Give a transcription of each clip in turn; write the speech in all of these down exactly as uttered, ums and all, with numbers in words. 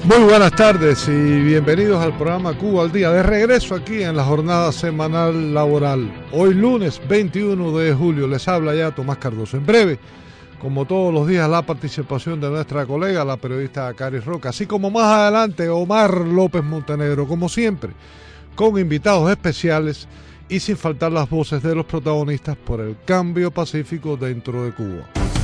Muy buenas tardes y bienvenidos al programa Cuba al Día, de regreso aquí en la jornada semanal laboral. Hoy lunes veintiuno de julio les habla ya Tomás Cardoso. En breve, como todos los días, la participación de nuestra colega, la periodista Cari Roca, así como más adelante Omar López Montenegro, como siempre, con invitados especiales y sin faltar las voces de los protagonistas por el cambio pacífico dentro de Cuba.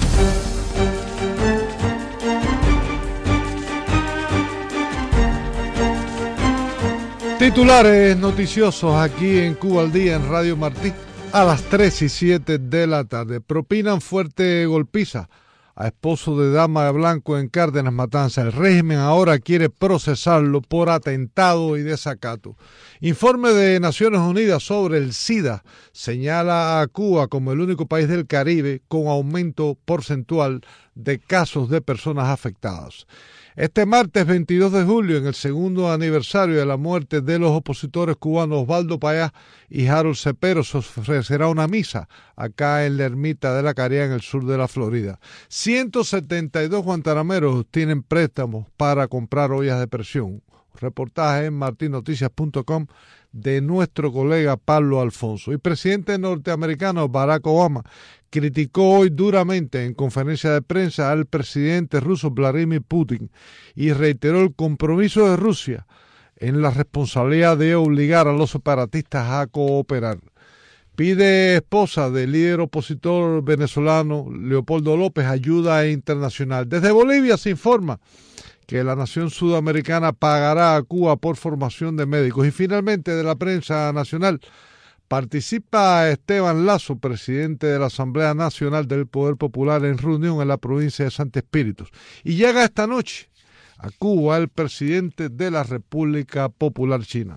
Titulares noticiosos aquí en Cuba al Día en Radio Martí a las tres y siete de la tarde. Propinan fuerte golpiza a esposo de dama de blanco en Cárdenas, Matanza. El régimen ahora quiere procesarlo por atentado y desacato. Informe de Naciones Unidas sobre el SIDA señala a Cuba como el único país del Caribe con aumento porcentual de casos de personas afectadas. Este martes veintidós de julio, en el segundo aniversario de la muerte de los opositores cubanos Osvaldo Payá y Harold Cepero, se ofrecerá una misa acá en la ermita de la Caridad, en el sur de la Florida. ciento setenta y dos guantanameros tienen préstamos para comprar ollas de presión. Reportaje en martin noticias punto com de nuestro colega Pablo Alfonso. Y presidente norteamericano Barack Obama criticó hoy duramente en conferencia de prensa al presidente ruso Vladimir Putin y reiteró el compromiso de Rusia en la responsabilidad de obligar a los separatistas a cooperar. Pide esposa del líder opositor venezolano Leopoldo López ayuda internacional. Desde Bolivia se informa que la nación sudamericana pagará a Cuba por formación de médicos. Y finalmente, de la prensa nacional, participa Esteban Lazo, presidente de la Asamblea Nacional del Poder Popular, en reunión en la provincia de Santo Espíritu. Y llega esta noche a Cuba el presidente de la República Popular China.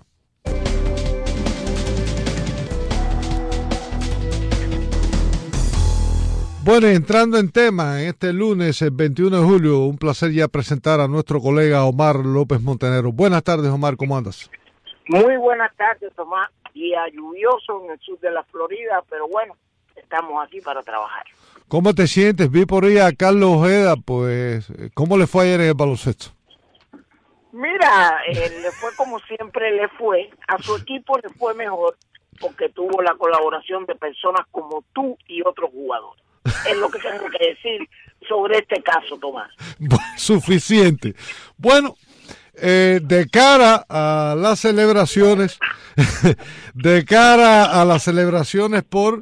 Bueno, entrando en tema, en este lunes, el veintiuno de julio, un placer ya presentar a nuestro colega Omar López Montenegro. Buenas tardes, Omar, ¿cómo andas? Muy buenas tardes, Tomás. Día lluvioso en el sur de la Florida, pero bueno, estamos aquí para trabajar. ¿Cómo te sientes? Vi por ahí a Carlos Ojeda, pues, ¿cómo le fue ayer en el baloncesto? Mira, eh, le fue como siempre le fue, a su equipo le fue mejor, porque tuvo la colaboración de personas como tú y otros jugadores. Es lo que tengo que decir sobre este caso, Tomás. Suficiente. Bueno, eh, de cara a las celebraciones, de cara a las celebraciones por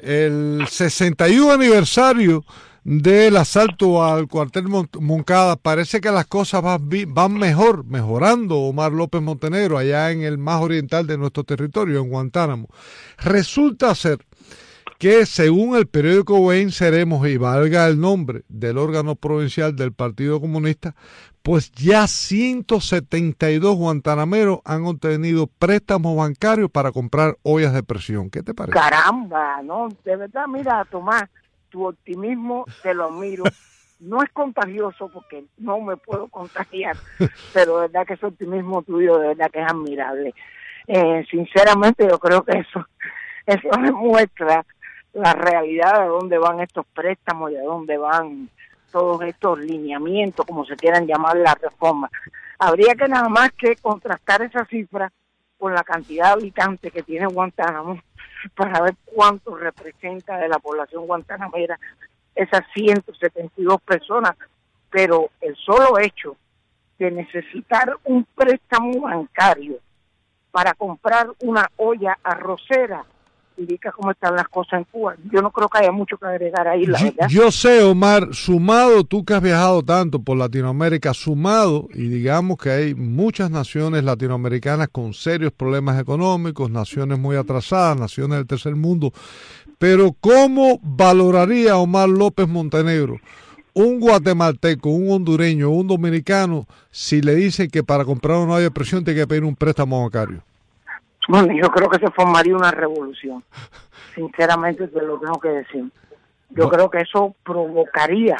el sesenta y uno aniversario del asalto al cuartel Moncada, parece que las cosas van, van mejor, mejorando, Omar López Montenegro, allá en el más oriental de nuestro territorio, en Guantánamo. Resulta ser que según el periódico Bain Seremos, y valga el nombre del órgano provincial del Partido Comunista, pues ya ciento setenta y dos guantanameros han obtenido préstamos bancarios para comprar ollas de presión. ¿Qué te parece? Caramba, no, de verdad, mira, Tomás, tu optimismo te lo admiro. No es contagioso porque no me puedo contagiar, pero de verdad que ese optimismo tuyo de verdad que es admirable. Eh, sinceramente yo creo que eso, eso demuestra la realidad de dónde van estos préstamos y de dónde van todos estos lineamientos, como se quieran llamar, las reformas. Habría que nada más que contrastar esa cifra con la cantidad de habitantes que tiene Guantánamo para ver cuánto representa de la población guantanamera esas ciento setenta y dos personas, pero el solo hecho de necesitar un préstamo bancario para comprar una olla arrocera indica cómo están las cosas en Cuba. Yo no creo que haya mucho que agregar ahí, la yo, verdad. Yo sé, Omar, sumado, tú que has viajado tanto por Latinoamérica, sumado, y digamos que hay muchas naciones latinoamericanas con serios problemas económicos, naciones muy atrasadas, naciones del tercer mundo, pero ¿cómo valoraría Omar López Montenegro un guatemalteco, un hondureño, un dominicano, si le dicen que para comprar una olla de presión tiene que pedir un préstamo bancario? Bueno, yo creo que se formaría una revolución. Sinceramente te lo tengo que decir. Yo bueno. creo que eso provocaría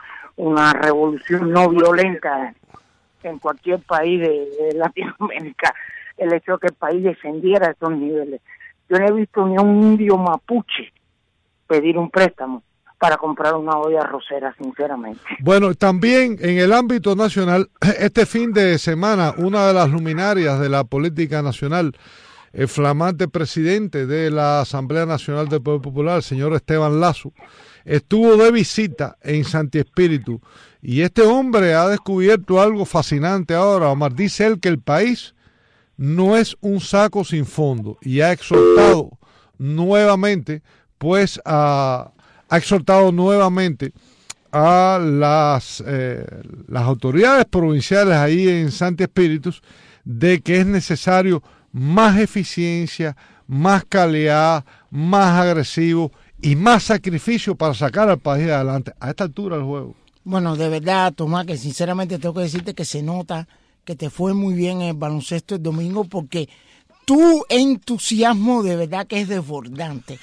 una revolución no violenta en cualquier país de, de Latinoamérica. El hecho de que el país descendiera a estos niveles. Yo no he visto ni a un indio mapuche pedir un préstamo para comprar una olla arrocera, sinceramente. Bueno, también en el ámbito nacional, este fin de semana, una de las luminarias de la política nacional, el flamante presidente de la Asamblea Nacional del Poder Popular, el señor Esteban Lazo, estuvo de visita en Santi Espíritu, y este hombre ha descubierto algo fascinante ahora, Omar. Dice él que el país no es un saco sin fondo, y ha exhortado nuevamente, pues, a... ha exhortado nuevamente a las, eh, las autoridades provinciales ahí en Santi Espíritus de que es necesario más eficiencia, más calidad, más agresivo y más sacrificio para sacar al país adelante a esta altura del juego. Bueno, de verdad, Tomás, que sinceramente tengo que decirte que se nota que te fue muy bien en el baloncesto el domingo, porque tu entusiasmo de verdad que es desbordante.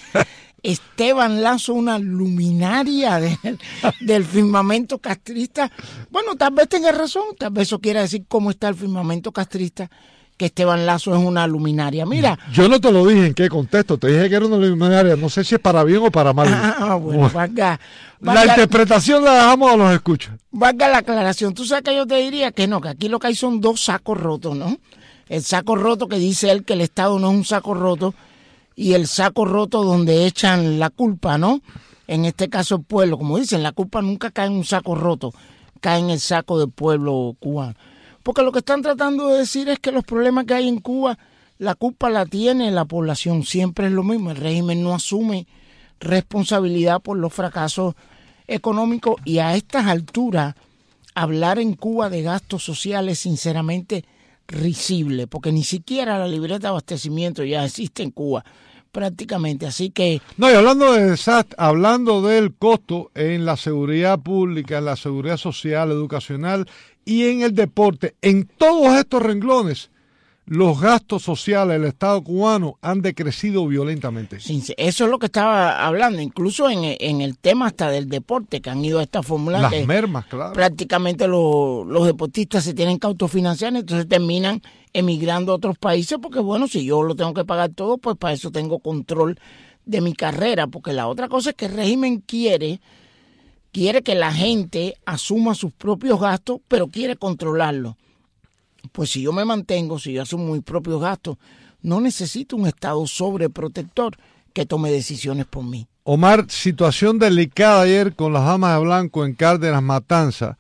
Esteban Lazo, una luminaria de, del firmamento castrista. Bueno, tal vez tenga razón, tal vez eso quiera decir cómo está el firmamento castrista, que Esteban Lazo es una luminaria. Mira. Yo no te lo dije en qué contexto, te dije que era una luminaria, no sé si es para bien o para mal. Ah, bueno, valga, valga, la interpretación la dejamos a los escuchas. Valga la aclaración. Tú sabes que yo te diría que no, que aquí lo que hay son dos sacos rotos, ¿no? El saco roto que dice él que el Estado no es un saco roto, y el saco roto donde echan la culpa, ¿no? En este caso el pueblo, como dicen, la culpa nunca cae en un saco roto, cae en el saco del pueblo cubano. Porque lo que están tratando de decir es que los problemas que hay en Cuba, la culpa la tiene la población, siempre es lo mismo, el régimen no asume responsabilidad por los fracasos económicos, y a estas alturas hablar en Cuba de gastos sociales, sinceramente, risible, porque ni siquiera la libreta de abastecimiento ya existe en Cuba prácticamente, así que... No, y hablando de desastre, hablando del costo en la seguridad pública, en la seguridad social, educacional y en el deporte, en todos estos renglones, los gastos sociales del Estado cubano han decrecido violentamente. Sí, eso es lo que estaba hablando, incluso en, en el tema hasta del deporte, que han ido a esta fórmula. Las mermas, claro. Prácticamente lo, los deportistas se tienen que autofinanciar, entonces terminan emigrando a otros países, porque bueno, si yo lo tengo que pagar todo, pues para eso tengo control de mi carrera, porque la otra cosa es que el régimen quiere, quiere que la gente asuma sus propios gastos, pero quiere controlarlo. Pues si yo me mantengo, si yo asumo mis propios gastos, no necesito un Estado sobreprotector que tome decisiones por mí. Omar, situación delicada ayer con las damas de blanco en Cárdenas, Matanza.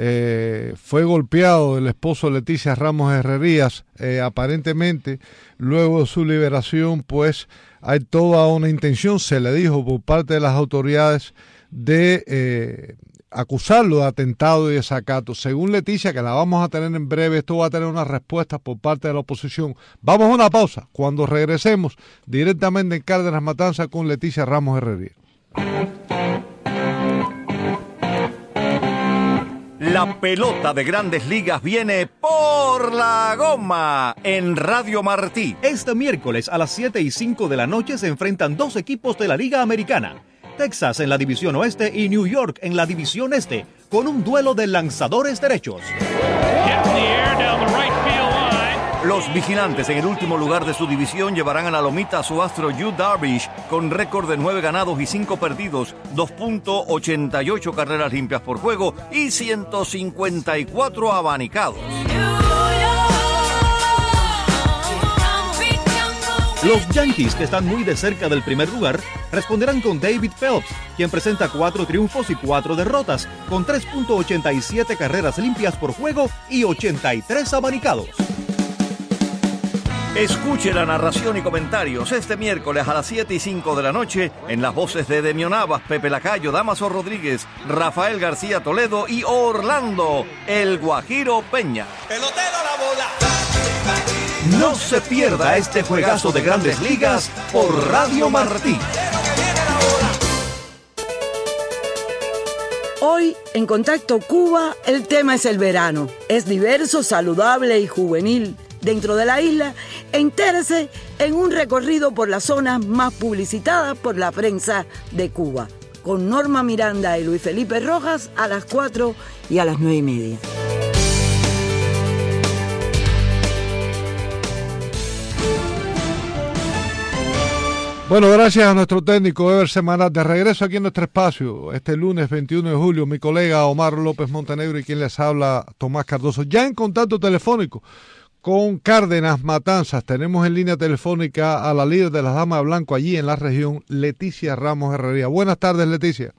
Eh, fue golpeado el esposo de Leticia Ramos Herrerías, eh, aparentemente luego de su liberación, pues hay toda una intención, se le dijo por parte de las autoridades, de eh, acusarlo de atentado y desacato. Según Leticia, que la vamos a tener en breve, esto va a tener una respuesta por parte de la oposición. Vamos a una pausa. Cuando regresemos directamente en Cárdenas, Matanza con Leticia Ramos Herrerías. La pelota de Grandes Ligas viene por la goma en Radio Martí. Este miércoles a las siete y cinco de la noche se enfrentan dos equipos de la Liga Americana. Texas en la división oeste y New York en la división este, con un duelo de lanzadores derechos. Los vigilantes en el último lugar de su división llevarán a la lomita a su astro Yu Darvish con récord de nueve ganados y cinco perdidos, dos punto ochenta y ocho carreras limpias por juego y ciento cincuenta y cuatro abanicados. Los Yankees, que están muy de cerca del primer lugar, responderán con David Phelps, quien presenta cuatro triunfos y cuatro derrotas, con tres punto ochenta y siete carreras limpias por juego y ochenta y tres abanicados. Escuche la narración y comentarios este miércoles a las siete y cinco de la noche en las voces de Demio Navas, Pepe Lacayo, Damaso Rodríguez, Rafael García Toledo y Orlando, el Guajiro Peña. Pelotero la bola. No se pierda este juegazo de Grandes Ligas por Radio Martí. Hoy, en Contacto Cuba, el tema es el verano. Es diverso, saludable y juvenil. Dentro de la isla, entérese en un recorrido por las zonas más publicitadas por la prensa de Cuba, con Norma Miranda y Luis Felipe Rojas a las cuatro y a las nueve y media. Bueno, gracias a nuestro técnico Ever Semanal. De regreso aquí en nuestro espacio, este lunes veintiuno de julio, mi colega Omar López Montenegro y quien les habla, Tomás Cardoso. Ya en contacto telefónico con Cárdenas Matanzas, tenemos en línea telefónica a la líder de las Damas de Blanco allí en la región, Leticia Ramos Herrería. Buenas tardes, Leticia.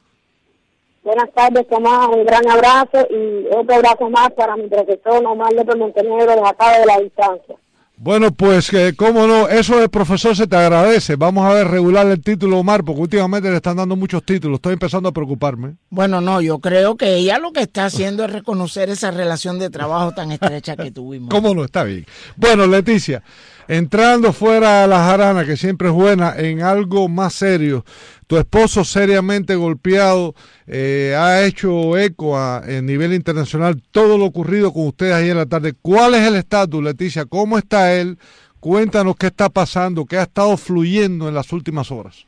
Buenas tardes, Tomás. Un gran abrazo y otro abrazo más para mi profesor Omar López Montenegro de acá de la distancia. Bueno, pues, eh, cómo no, eso del profesor se te agradece. Vamos a ver, regular el título, Omar, porque últimamente le están dando muchos títulos. Estoy empezando a preocuparme. Bueno, no, yo creo que ella lo que está haciendo es reconocer esa relación de trabajo tan estrecha que tuvimos. ¿Cómo no? Está bien. Bueno, Leticia, entrando fuera de la jarana, que siempre es buena, en algo más serio. Tu esposo seriamente golpeado, eh, ha hecho eco a, a nivel internacional todo lo ocurrido con ustedes ayer en la tarde. ¿Cuál es el estatus, Leticia? ¿Cómo está él? Cuéntanos qué está pasando, qué ha estado fluyendo en las últimas horas.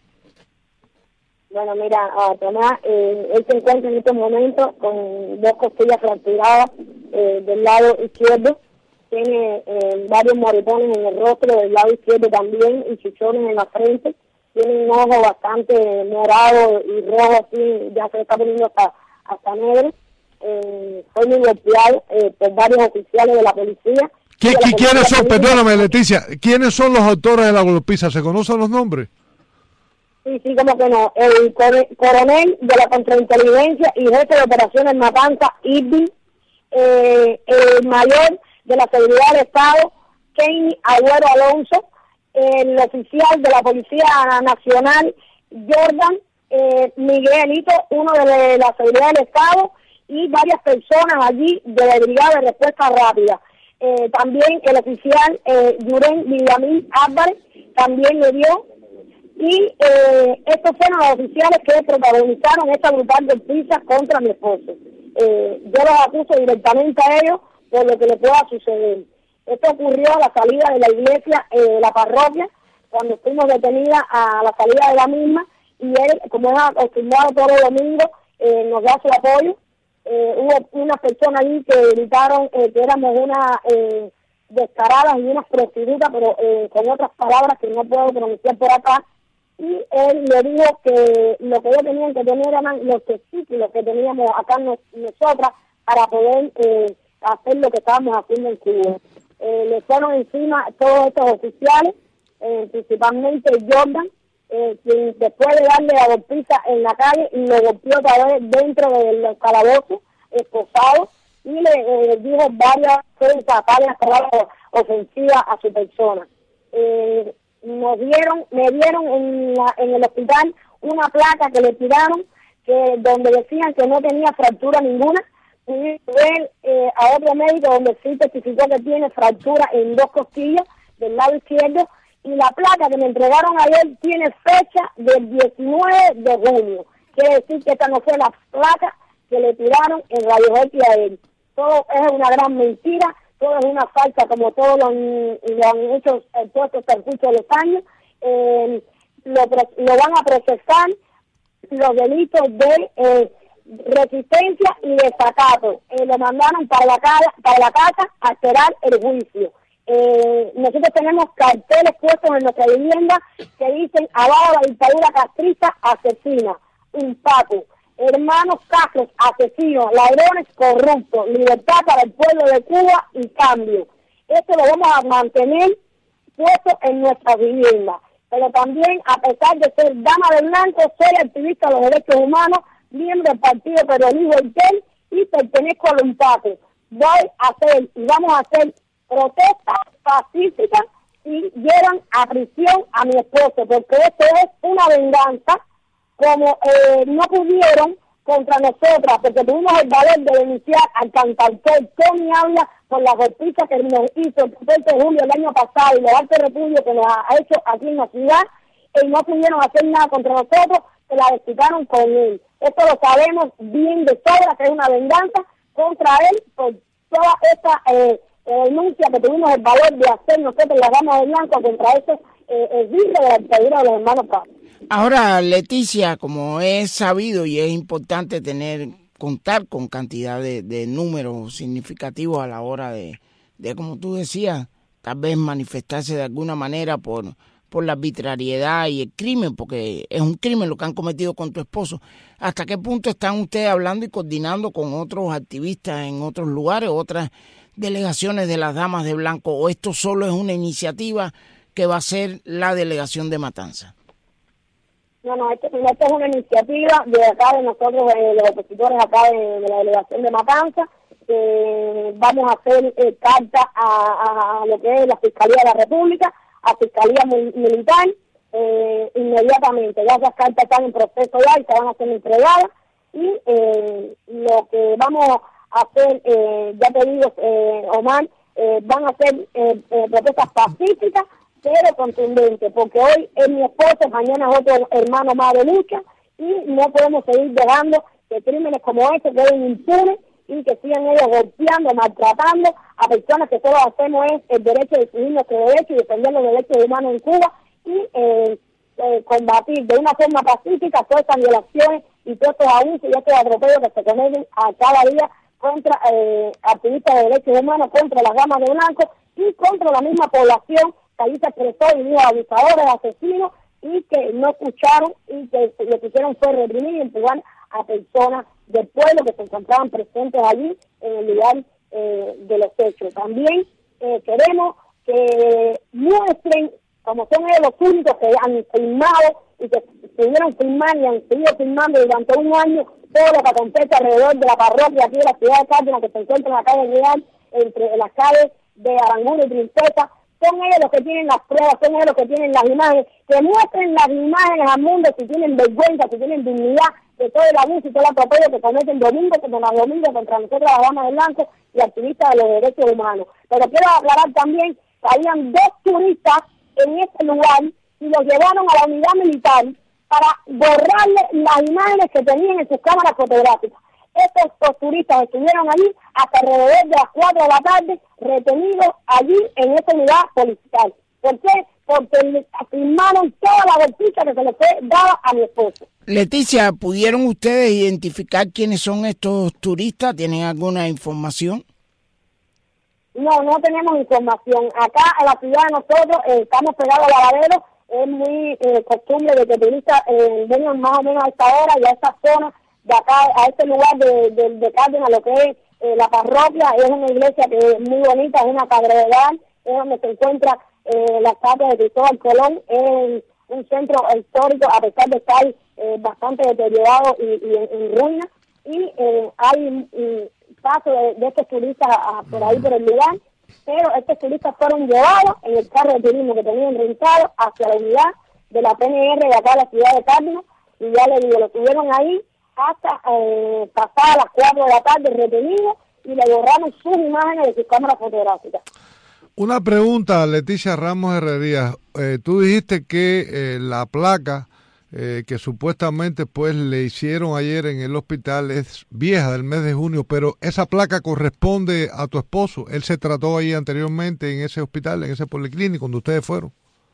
Bueno, mira, uh, Tomás, eh, él se encuentra en estos momentos con dos costillas fracturadas eh, del lado izquierdo. Tiene eh, varios moretones en el rostro del lado izquierdo también y chichones en la frente. Tiene un ojo bastante morado y rojo, así, ya se está poniendo hasta, hasta negro. Eh, fue muy golpeado eh, por varios oficiales de la policía. ¿Qui- de la qui- ¿Quiénes policía son, política. perdóname, Leticia, quiénes son los autores de la golpiza? ¿Se conocen los nombres? Sí, sí, como que no. El coronel de la contrainteligencia y jefe de operaciones Matanza, Irving, eh, el mayor de la seguridad del Estado, Kenny Agüero Alonso, el oficial de la Policía Nacional, Jordan eh, Miguelito, uno de la seguridad del Estado, y varias personas allí de la Brigada de Respuesta Rápida. Eh, también el oficial eh, Yuren Villamil Álvarez también le dio, y eh, estos fueron los oficiales que protagonizaron esta brutal golpiza contra mi esposo. Eh, yo los acuso directamente a ellos por lo que le pueda suceder. Esto ocurrió a la salida de la iglesia, eh, de la parroquia, cuando fuimos detenidas a la salida de la misma, y él, como es acostumbrado todos los domingos, eh, nos da su apoyo. Eh, hubo unas personas allí que gritaron eh, que éramos unas eh, descaradas y unas prostitutas, pero eh, con otras palabras que no puedo pronunciar por acá, y él le dijo que lo que ellos tenían que tener eran los testículos que teníamos acá nos, nosotras para poder eh, hacer lo que estábamos haciendo en Cuba. Eh, le fueron encima todos estos oficiales, eh, principalmente Jordan, eh, quien después de darle la golpiza en la calle, lo golpeó otra vez dentro del calabozo, esposado, y le eh, dijo varias cosas, varias palabras ofensivas a su persona. Eh, nos dieron, me dieron en, la, en el hospital una placa que le tiraron, que donde decían que no tenía fractura ninguna. Fui a ver eh, a otro médico donde sí testificó que tiene fractura en dos costillas del lado izquierdo, y la placa que me entregaron ayer tiene fecha del diecinueve de junio. Quiere decir que esta no fue la placa que le tiraron en Radio X a él. Todo es una gran mentira, todo es una falsa, como todos lo, lo han hecho eh, todos estos perjuicios de los años. Eh, lo, lo van a procesar los delitos de eh, resistencia y desacato. Eh, lo mandaron para la, casa, para la casa a esperar el juicio. Eh, nosotros tenemos carteles puestos en nuestra vivienda que dicen: abajo la dictadura castrista asesina, un Paco, hermanos Castro asesinos, ladrones corruptos, libertad para el pueblo de Cuba y cambio. Esto lo vamos a mantener puesto en nuestra vivienda. Pero también, a pesar de ser dama de blanco, soy activista de los derechos humanos, miembro del partido peronista y pertenezco a los Paco. Voy a hacer y vamos a hacer protestas pacíficas y llevan a prisión a mi esposo, porque esto es una venganza, como eh, no pudieron contra nosotras, porque tuvimos el valor de denunciar al cantautor Tony Habla por la golpiza que nos hizo el veinte de julio del año pasado y los altos repudios que nos ha hecho aquí en la ciudad, y no pudieron hacer nada contra nosotros, se la desquitaron con él. Esto lo sabemos bien de sobra, que es una venganza contra él por toda esta eh, denuncia que tuvimos el valor de hacer nosotros las damas de blanco contra ese eh, el virus de la dictadura de los hermanos Pablo. Ahora, Leticia, como es sabido y es importante tener, contar con cantidad de, de números significativos a la hora de, de, como tú decías, tal vez manifestarse de alguna manera por, por la arbitrariedad y el crimen, porque es un crimen lo que han cometido con tu esposo. ¿Hasta qué punto están ustedes hablando y coordinando con otros activistas en otros lugares, otras delegaciones de las Damas de Blanco, o esto solo es una iniciativa que va a ser la delegación de Matanza? No, no, esto, esto es una iniciativa de acá, de nosotros, eh, los opositores acá de, de la delegación de Matanza. Eh, vamos a hacer eh, carta a, a lo que es la Fiscalía de la República, a Fiscalía Mil- Militar, eh, inmediatamente. Ya esas cartas están en proceso ya y se van a ser entregadas. Y eh, lo que vamos a hacer, eh, ya te digo, eh, Omar, eh, van a ser eh, eh, protestas pacíficas, pero contundentes, porque hoy es mi esposo, mañana es otro hermano más de lucha, y no podemos seguir dejando que crímenes como este queden impunes y que sigan ellos golpeando, maltratando a personas que solo hacemos es el derecho de decidir nuestro derecho y defender los derechos humanos en Cuba y eh, eh, combatir de una forma pacífica todas estas violaciones y todos estos abusos y estos atropellos que se cometen a cada día contra eh, activistas de derechos humanos, contra las Damas de Blanco y contra la misma población que ahí se expresó y dijo abusadores, asesinos, y que no escucharon y que lo que hicieron fue reprimir y empujar a personas del pueblo que se encontraban presentes allí en el lugar eh, de los hechos. También eh, queremos que muestren, como son ellos los únicos que han filmado y que pudieron filmar y han seguido filmando durante un año todo lo que acontece alrededor de la parroquia aquí de la ciudad de Cárdenas, que se encuentra en la calle Real, entre las calles de Aranguno y Princesa. Son ellos los que tienen las pruebas, son ellos los que tienen las imágenes, que muestren las imágenes al mundo si tienen vergüenza, si tienen dignidad de todo el abuso y todo el atropello que cometen domingo contra domingo contra nosotros las Damas de Blanco y activistas de los derechos humanos. Pero quiero aclarar también que habían dos turistas en este lugar y los llevaron a la unidad militar para borrarle las imágenes que tenían en sus cámaras fotográficas. Estos dos turistas estuvieron allí hasta alrededor de las cuatro de la tarde, retenidos allí en ese lugar policial. ¿Por qué? Porque firmaron toda la golpiza que se le fue dada a mi esposo. Leticia, ¿pudieron ustedes identificar quiénes son estos turistas? ¿Tienen alguna información? No, no tenemos información. Acá en la ciudad de nosotros eh, estamos pegados al lavadero. Es muy eh, costumbre de que turistas eh, vengan más o menos a esta hora y a esta zona de acá, a este lugar de, de, de Cárdenas, lo que es eh, la parroquia. Es una iglesia que es muy bonita, es una catedral, es donde se encuentra eh, la estatua de Cristóbal Colón. Es un centro histórico, a pesar de estar eh, bastante deteriorado y, y en, en ruinas. Y eh, hay un paso de, de estos turistas a, a, por ahí por el lugar, pero estos turistas fueron llevados en el carro de turismo que tenían rentado hacia la unidad de la P N R de acá de la ciudad de Cárdenas, y ya le digo, lo tuvieron ahí hasta eh, pasadas las cuatro de la tarde retenido y le borraron sus imágenes de sus cámaras fotográficas. Una pregunta, Leticia Ramos Herrerías. Eh, tú dijiste que eh, la placa eh, que supuestamente pues le hicieron ayer en el hospital es vieja, del mes de junio, pero esa placa corresponde a tu esposo. Él se trató ahí anteriormente en ese hospital, en ese policlínico donde ustedes fueron.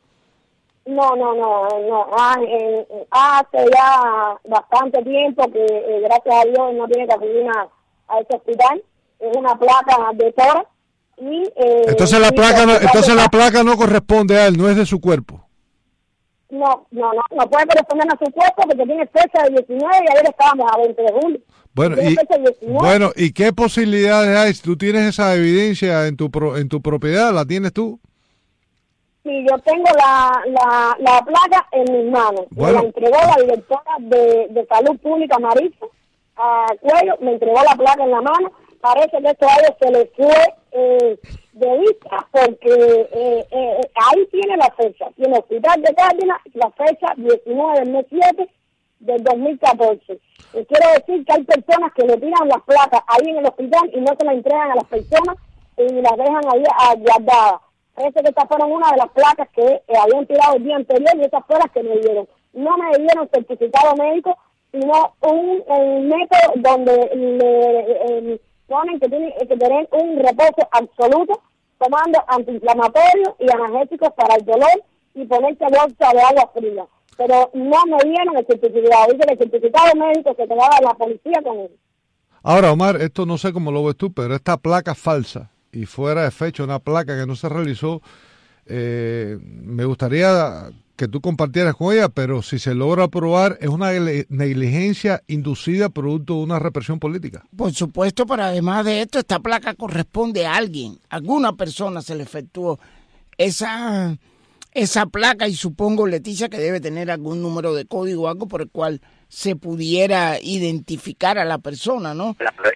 No, no, no, no. Ah, eh, hace ya bastante tiempo que, eh, gracias a Dios, no tiene que acudir a, a ese hospital. Es una placa de tórax. Y, eh, entonces la placa, no, entonces la placa no corresponde a él, no es de su cuerpo. No, no, no, no puede corresponder a su cuerpo porque tiene fecha de diecinueve y ayer estábamos a veinte de julio. Bueno, y, bueno, ¿y qué posibilidades hay? Si tú tienes esa evidencia en tu pro, en tu propiedad, ¿la tienes tú? Sí, yo tengo la, la, la placa en mis manos. Bueno. Me la entregó la directora de, de Salud Pública, Marisa a Cuello, me entregó la placa en la mano. Parece que esto a ellos se les fue eh, de vista porque eh, eh, ahí tiene la fecha. Tiene el Hospital de Cárdenas, la fecha diecinueve del mes siete del dos mil catorce. Y quiero decir que hay personas que le tiran las placas ahí en el hospital y no se las entregan a las personas y las dejan ahí guardadas. Parece que estas fueron una de las placas que eh, habían tirado el día anterior y esas fueron las que me dieron. No me dieron certificado médico, sino un, un método donde le eh, ponen que tienen que tener un reposo absoluto, tomando antiinflamatorios y analgésicos para el dolor y ponerse bolsa de agua fría. Pero no me dieron el certificado. Dice que el certificado médico que te daba la policía con él. Ahora, Omar, esto no sé cómo lo ves tú, pero esta placa falsa y fuera de fecha, una placa que no se realizó, Eh, me gustaría que tú compartieras con ella, pero si se logra probar, es una negligencia inducida producto de una represión política. Por supuesto, pero además de esto, esta placa corresponde a alguien. A alguna persona se le efectuó esa, esa placa y supongo, Leticia, que debe tener algún número de código o algo por el cual se pudiera identificar a la persona, ¿no?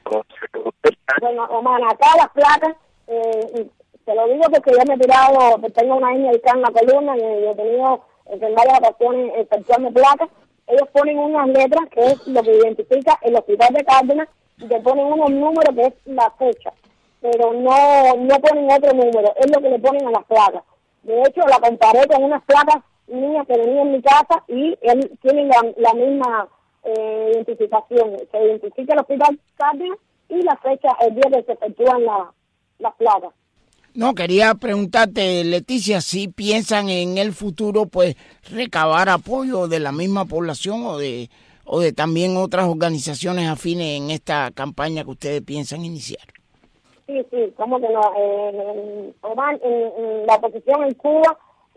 Bueno, Omar, acá las placas, eh, te lo digo porque yo me he tirado, tengo una niña acá en la columna y he tenido en varias ocasiones efectuando placas. Ellos ponen unas letras que es lo que identifica el hospital de Cárdenas y te ponen unos números que es la fecha, pero no no ponen otro número, es lo que le ponen a las placas. De hecho, la comparé con unas placas mías que venían en mi casa y él tienen la, la misma eh, identificación, se identifica el hospital Cárdenas y la fecha, el día que se efectúan la, las placas. No, quería preguntarte, Leticia, si piensan en el futuro, pues, recabar apoyo de la misma población o de o de también otras organizaciones afines en esta campaña que ustedes piensan iniciar. Sí, sí, cómo que no. Eh, Omar, en, en la oposición en Cuba,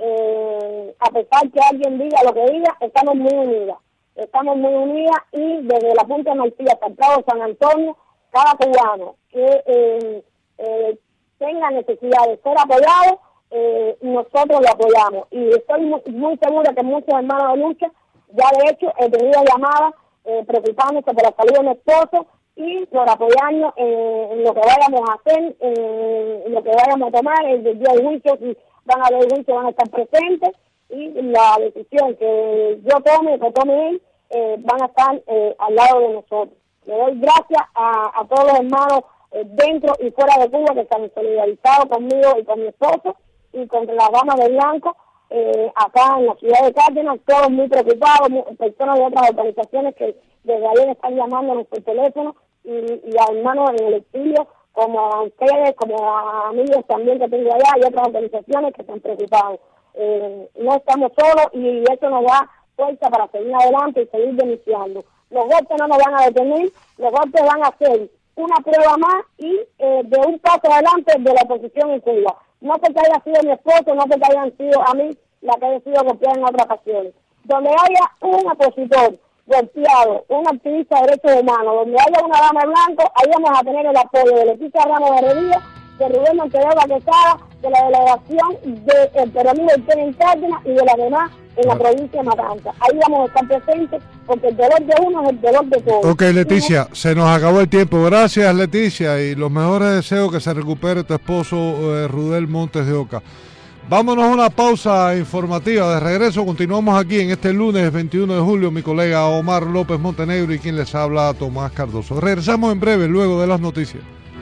eh, a pesar que alguien diga lo que diga, estamos muy unidas. Estamos muy unidas y desde la Punta de Martilla hasta el Cabo de San Antonio, cada cubano que eh, eh, tenga necesidad de ser apoyado, eh, nosotros lo apoyamos. Y estoy muy, muy segura que muchos hermanos de lucha, ya de hecho he tenido llamadas eh, preocupándose por la salud de mi esposo y por apoyarnos en, en lo que vayamos a hacer, en, en lo que vayamos a tomar, el día del juicio, si van a haber juicio, van a estar presentes, y la decisión que yo tome, que tome él, eh, van a estar eh, al lado de nosotros. Le doy gracias a, a todos los hermanos eh, dentro y fuera de Cuba que están solidarizados conmigo y con mi esposo y contra las damas de blanco eh, acá en la ciudad de Cárdenas, todos muy preocupados, muy, personas de otras organizaciones que desde ayer están llamándonos por teléfono y, y a hermanos en el exilio, como a ustedes, como a amigos también que tengo allá y otras organizaciones que están preocupados. Eh, no estamos solos y eso nos da fuerza para seguir adelante y seguir denunciando. Los golpes no nos van a detener, los golpes van a ser una prueba más y eh, de un paso adelante de la oposición en Cuba. No porque haya sido mi esposo, no porque hayan sido a mí la que haya sido golpeada en otras ocasiones. Donde haya un opositor golpeado, un activista de derechos humanos, donde haya una dama de blanco, ahí vamos a tener el apoyo de Leticia Ramos de Heredia, de Rubén Montedora Quesada, de la delegación del peronismo en Cárdenas y de la demás en la provincia de Matanzas. Ahí vamos a estar presentes porque el dolor de uno es el dolor de todos. Ok, Leticia, ¿no? Se nos acabó el tiempo. Gracias, Leticia, y los mejores deseos que se recupere tu esposo eh, Rudel Montes de Oca. Vámonos a una pausa informativa. De regreso continuamos aquí en este lunes veintiuno de julio. Mi colega Omar López Montenegro y quien les habla, Tomás Cardoso. Regresamos en breve, luego de las noticias.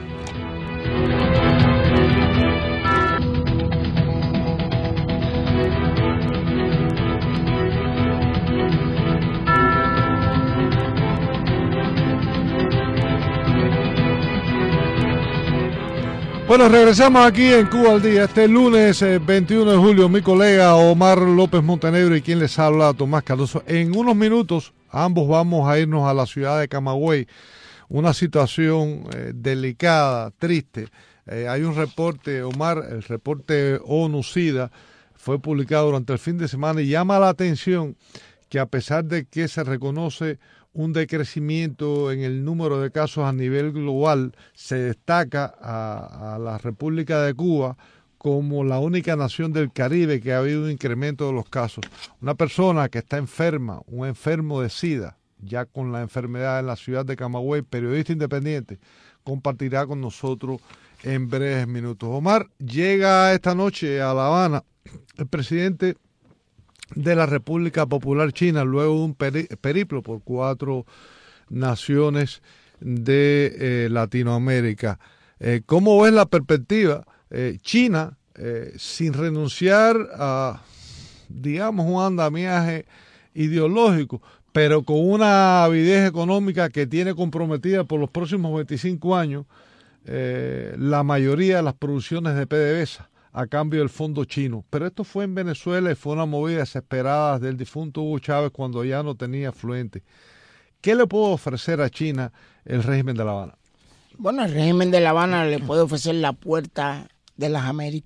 Bueno, regresamos aquí en Cuba al Día, este lunes eh, veintiuno de julio, mi colega Omar López Montenegro y quien les habla, Tomás Cardoso. En unos minutos, ambos vamos a irnos a la ciudad de Camagüey, una situación eh, delicada, triste. Eh, hay un reporte, Omar, el reporte ONU-SIDA, fue publicado durante el fin de semana y llama la atención que a pesar de que se reconoce un decrecimiento en el número de casos a nivel global, se destaca a, a la República de Cuba como la única nación del Caribe que ha habido un incremento de los casos. Una persona que está enferma, un enfermo de SIDA, ya con la enfermedad en la ciudad de Camagüey, periodista independiente, compartirá con nosotros en breves minutos. Omar, llega esta noche a La Habana el presidente de la República Popular China, luego de un peri periplo por cuatro naciones de eh, Latinoamérica. Eh, ¿Cómo ves la perspectiva? Eh, China, eh, sin renunciar a, digamos, un andamiaje ideológico, pero con una avidez económica que tiene comprometida por los próximos veinticinco años eh, la mayoría de las producciones de PDVSA a cambio del fondo chino. Pero esto fue en Venezuela y fue una movida desesperada del difunto Hugo Chávez cuando ya no tenía afluente. ¿Qué le puede ofrecer a China el régimen de La Habana? Bueno, el régimen de La Habana le puede ofrecer la puerta de las Américas,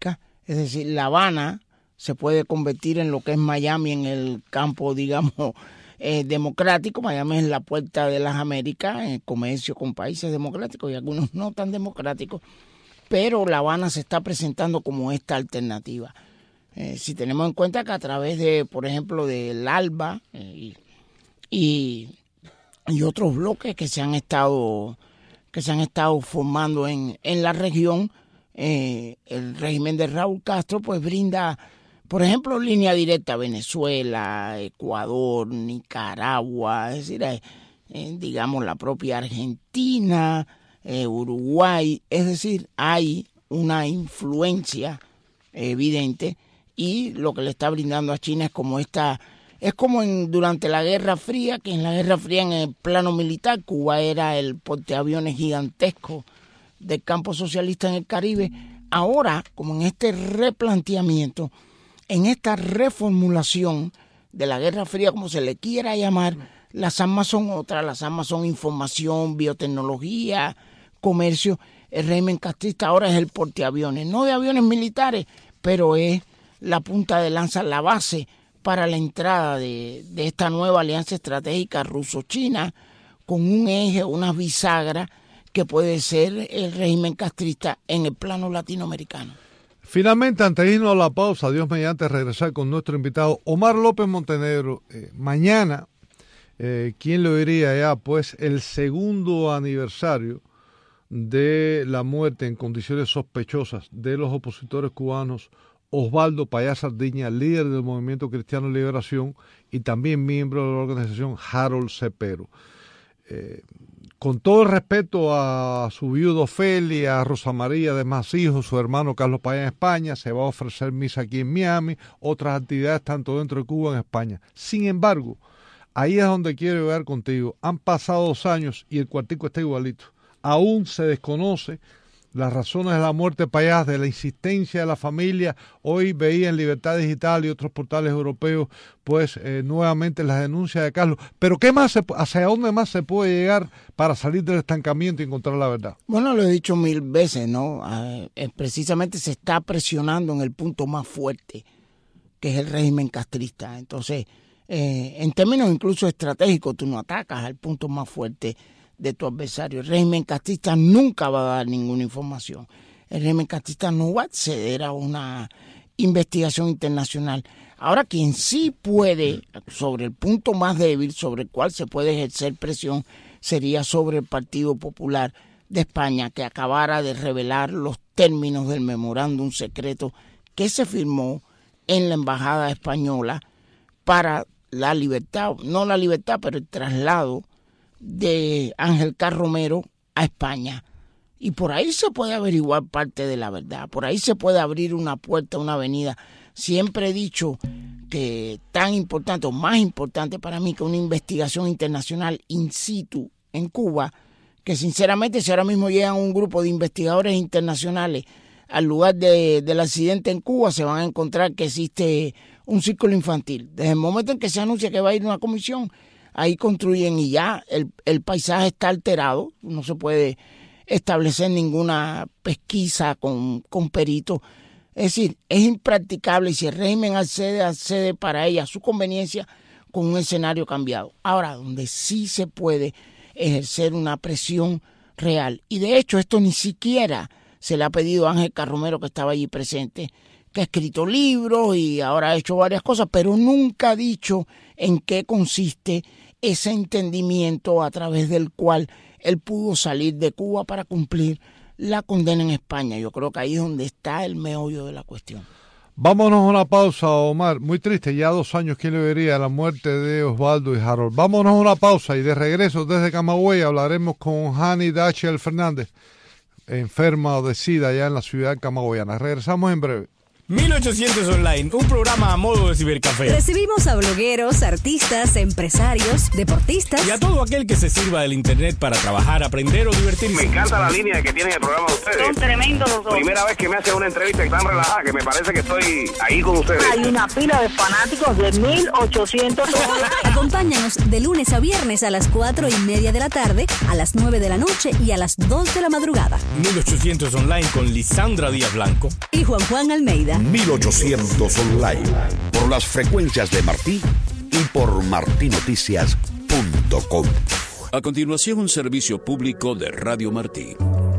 Es decir, La Habana se puede convertir en lo que es Miami en el campo, digamos, eh, democrático. Miami es la puerta de las Américas, en comercio con países democráticos y algunos no tan democráticos, pero La Habana se está presentando como esta alternativa. Eh, si tenemos en cuenta que a través de, por ejemplo, del ALBA eh, y, y otros bloques que se han estado que se han estado formando en, en la región, eh, el régimen de Raúl Castro pues brinda, por ejemplo, línea directa a Venezuela, Ecuador, Nicaragua, es decir, eh, eh, digamos la propia Argentina, eh, Uruguay, es decir, hay una influencia evidente y lo que le está brindando a China es como esta, es como en, durante la Guerra Fría, que en la Guerra Fría en el plano militar Cuba era el portaaviones gigantesco del campo socialista en el Caribe. Ahora, como en este replanteamiento, en esta reformulación de la Guerra Fría, como se le quiera llamar, las armas son otras, las armas son información, biotecnología, comercio. El régimen castrista ahora es el portaaviones, no de aviones militares, pero es la punta de lanza, la base para la entrada de, de esta nueva alianza estratégica ruso-china, con un eje, una bisagra que puede ser el régimen castrista en el plano latinoamericano. Finalmente, antes de irnos a la pausa, Dios mediante regresar con nuestro invitado Omar López Montenegro. Eh, mañana, eh, ¿quién lo diría ya? Pues el segundo aniversario de la muerte en condiciones sospechosas de los opositores cubanos Osvaldo Payá Sardiña, líder del Movimiento Cristiano de Liberación y también miembro de la organización Harold Cepero. Eh, con todo el respeto a su viuda Ofelia, a Rosa María, demás hijos, su hermano Carlos Payá en España, se va a ofrecer misa aquí en Miami, otras actividades tanto dentro de Cuba en España. Sin embargo, ahí es donde quiero llegar contigo. Han pasado dos años y el cuartico está igualito. Aún se desconoce las razones de la muerte de Payá, de la insistencia de la familia. Hoy veía en Libertad Digital y otros portales europeos, pues eh, nuevamente las denuncias de Carlos. Pero ¿qué más se, hacia dónde más se puede llegar para salir del estancamiento y encontrar la verdad? Bueno, lo he dicho mil veces, ¿no? Eh, eh, precisamente se está presionando en el punto más fuerte, que es el régimen castrista. Entonces, eh, en términos incluso estratégicos, tú no atacas al punto más fuerte de tu adversario. El régimen castrista nunca va a dar ninguna información. El régimen castrista no va a acceder a una investigación internacional. Ahora, quien sí puede, sobre el punto más débil, sobre el cual se puede ejercer presión, sería sobre el Partido Popular de España, que acabara de revelar los términos del memorándum secreto que se firmó en la Embajada Española para la libertad, no la libertad, pero el traslado de Ángel Carr Romero a España. Y por ahí se puede averiguar parte de la verdad, por ahí se puede abrir una puerta, una avenida. Siempre he dicho que tan importante o más importante para mí que una investigación internacional in situ en Cuba, que sinceramente si ahora mismo llegan un grupo de investigadores internacionales al lugar de, del accidente en Cuba, se van a encontrar que existe un círculo infantil. Desde el momento en que se anuncia que va a ir una comisión, ahí construyen y ya el, el paisaje está alterado, no se puede establecer ninguna pesquisa con, con peritos. Es decir, es impracticable y si el régimen accede, accede para ella a su conveniencia con un escenario cambiado. Ahora, donde sí se puede ejercer una presión real, y de hecho esto ni siquiera se le ha pedido a Ángel Carr Romero, que estaba allí presente, que ha escrito libros y ahora ha hecho varias cosas, pero nunca ha dicho en qué consiste ese entendimiento a través del cual él pudo salir de Cuba para cumplir la condena en España. Yo creo que ahí es donde está el meollo de la cuestión. Vámonos a una pausa, Omar. Muy triste, ya dos años, ¿quién le vería la muerte de Osvaldo y Harold? Vámonos a una pausa y de regreso desde Camagüey hablaremos con Hani Dachel Fernández, enferma o de SIDA allá en la ciudad camagüeyana. Regresamos en breve. mil ochocientos Online, un programa a modo de cibercafé. Recibimos a blogueros, artistas, empresarios, deportistas y a todo aquel que se sirva del internet para trabajar, aprender o divertirse. Me encanta la línea que tienen el programa de ustedes. Son tremendos los dos. Primera vez que me hacen una entrevista tan relajada que me parece que estoy ahí con ustedes. Hay una pila de fanáticos de mil ochocientos Online. Acompáñanos de lunes a viernes a las cuatro y media de la tarde, a las nueve de la noche y a las dos de la madrugada. mil ochocientos Online con Lisandra Díaz Blanco y Juan Juan Almeida. mil ochocientos online. Por las frecuencias de Martí y por martí noticias punto com. A continuación, un servicio público de Radio Martí.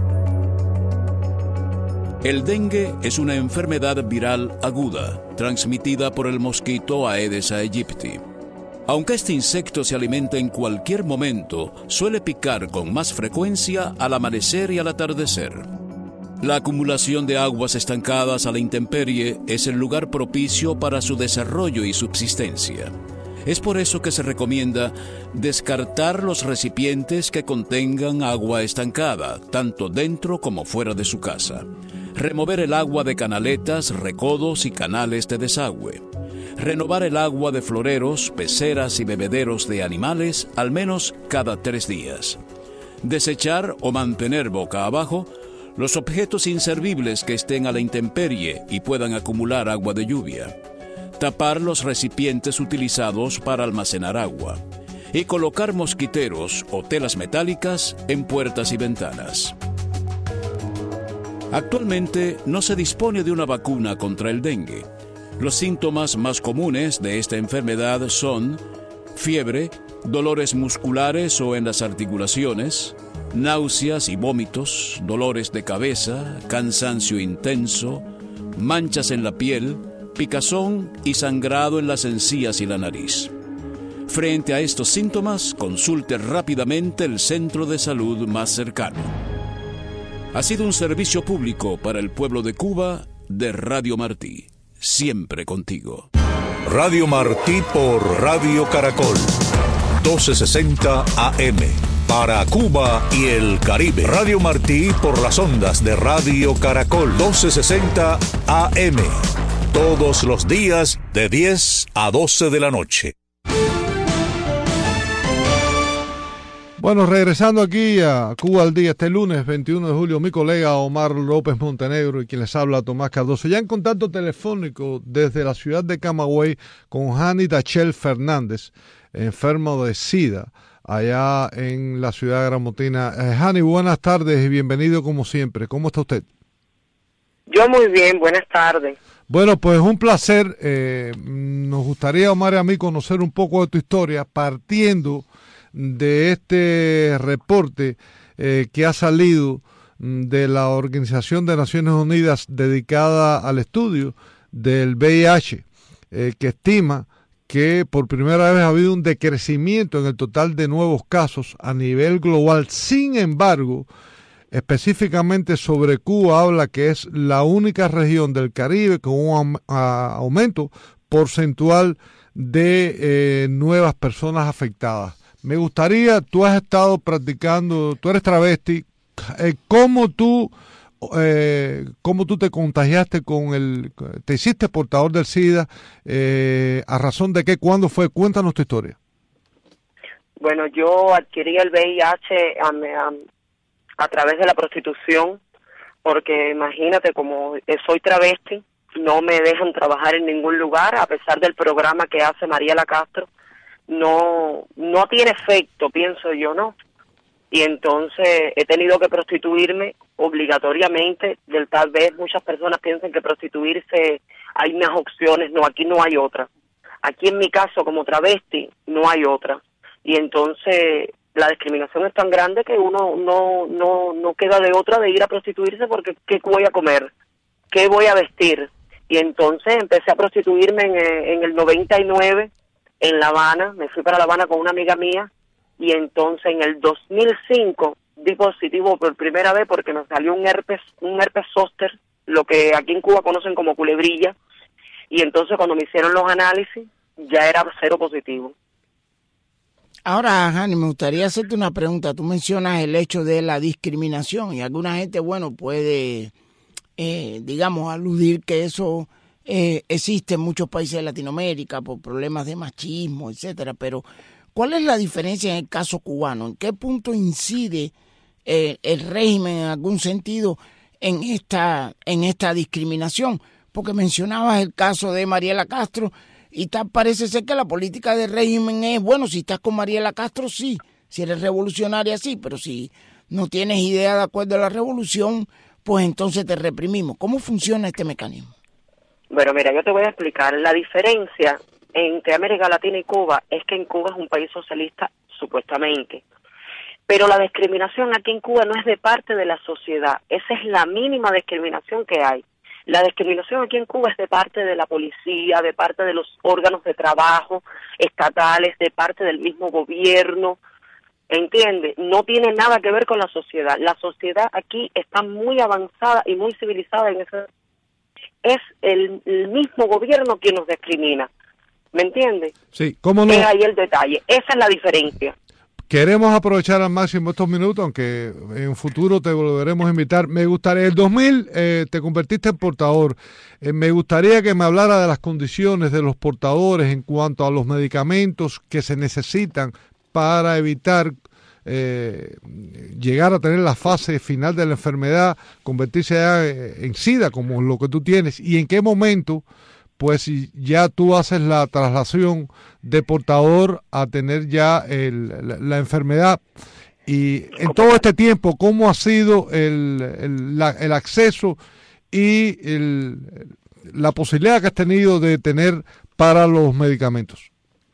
El dengue es una enfermedad viral aguda, transmitida por el mosquito Aedes aegypti. Aunque este insecto se alimenta en cualquier momento, suele picar con más frecuencia al amanecer y al atardecer. La acumulación de aguas estancadas a la intemperie es el lugar propicio para su desarrollo y subsistencia. Es por eso que se recomienda descartar los recipientes que contengan agua estancada, tanto dentro como fuera de su casa. Remover el agua de canaletas, recodos y canales de desagüe. Renovar el agua de floreros, peceras y bebederos de animales al menos cada tres días. Desechar o mantener boca abajo los objetos inservibles que estén a la intemperie y puedan acumular agua de lluvia. Tapar los recipientes utilizados para almacenar agua. Y colocar mosquiteros o telas metálicas en puertas y ventanas. Actualmente no se dispone de una vacuna contra el dengue. Los síntomas más comunes de esta enfermedad son fiebre, dolores musculares o en las articulaciones, náuseas y vómitos, dolores de cabeza, cansancio intenso, manchas en la piel, picazón y sangrado en las encías y la nariz. Frente a estos síntomas, consulte rápidamente el centro de salud más cercano. Ha sido un servicio público para el pueblo de Cuba de Radio Martí. Siempre contigo. Radio Martí por Radio Caracol. doce sesenta A M. Para Cuba y el Caribe. Radio Martí por las ondas de Radio Caracol. doce sesenta A M. Todos los días de diez a doce de la noche. Bueno, regresando aquí a Cuba al Día este lunes veintiuno de julio, mi colega Omar López Montenegro y quien les habla Tomás Cardoso, ya en contacto telefónico desde la ciudad de Camagüey con Jani Dachel Fernández, enfermo de SIDA, allá en la ciudad de Gramotina. Eh, Jani, buenas tardes y bienvenido como siempre. ¿Cómo está usted? Yo muy bien, buenas tardes. Bueno, pues un placer. Eh, nos gustaría, Omar y a mí, conocer un poco de tu historia, partiendo de este reporte eh, que ha salido de la Organización de Naciones Unidas dedicada al estudio del V I H, eh, que estima que por primera vez ha habido un decrecimiento en el total de nuevos casos a nivel global. Sin embargo, específicamente sobre Cuba, habla que es la única región del Caribe con un aumento porcentual de eh, nuevas personas afectadas. Me gustaría, tú has estado practicando, tú eres travesti, eh, ¿cómo tú eh, cómo tú te contagiaste con el, te hiciste portador del SIDA, eh, a razón de qué, cuándo fue? Cuéntanos tu historia. Bueno, yo adquirí el V I H a, a, a través de la prostitución, porque imagínate, como soy travesti, no me dejan trabajar en ningún lugar, a pesar del programa que hace Mariela Castro. No, no tiene efecto, pienso yo, ¿no? Y entonces he tenido que prostituirme obligatoriamente. Del tal vez muchas personas piensan que prostituirse hay más opciones. No, aquí no hay otra. Aquí en mi caso, como travesti, no hay otra. Y entonces la discriminación es tan grande que uno no, no, no queda de otra de ir a prostituirse, porque ¿qué voy a comer? ¿Qué voy a vestir? Y entonces empecé a prostituirme en, en el noventa y nueve, en La Habana. Me fui para La Habana con una amiga mía, y entonces en el dos mil cinco di positivo por primera vez porque me salió un herpes, un herpes zóster, lo que aquí en Cuba conocen como culebrilla, y entonces cuando me hicieron los análisis ya era cero positivo. Ahora, Jani, me gustaría hacerte una pregunta. Tú mencionas el hecho de la discriminación, y alguna gente, bueno, puede, eh, digamos, aludir que eso Eh, existe en muchos países de Latinoamérica por problemas de machismo, etcétera, pero ¿cuál es la diferencia en el caso cubano? ¿En qué punto incide eh, el régimen en algún sentido en esta en esta discriminación? Porque mencionabas el caso de Mariela Castro y tal, parece ser que la política del régimen es, bueno, si estás con Mariela Castro, sí, si eres revolucionaria, sí, pero si no tienes idea de acuerdo a la revolución, pues entonces te reprimimos. ¿Cómo funciona este mecanismo? Bueno, mira, yo te voy a explicar. La diferencia entre América Latina y Cuba es que en Cuba es un país socialista, supuestamente. Pero la discriminación aquí en Cuba no es de parte de la sociedad. Esa es la mínima discriminación que hay. La discriminación aquí en Cuba es de parte de la policía, de parte de los órganos de trabajo estatales, de parte del mismo gobierno. ¿Entiende? No tiene nada que ver con la sociedad. La sociedad aquí está muy avanzada y muy civilizada en ese. Es el, el mismo gobierno quien nos discrimina. ¿Me entiende? Sí, ¿cómo no? Es ahí el detalle. Esa es la diferencia. Queremos aprovechar al máximo estos minutos, aunque en futuro te volveremos a invitar. Me gustaría, el dos mil eh, te convertiste en portador. Eh, me gustaría que me hablara de las condiciones de los portadores en cuanto a los medicamentos que se necesitan para evitar eh, llegar a tener la fase final de la enfermedad, convertirse ya en SIDA, como lo que tú tienes, y en qué momento, pues si ya tú haces la traslación de portador a tener ya el, la, la enfermedad. Y en todo este tiempo, ¿cómo ha sido el, el, la, el acceso y el, la posibilidad que has tenido de tener para los medicamentos?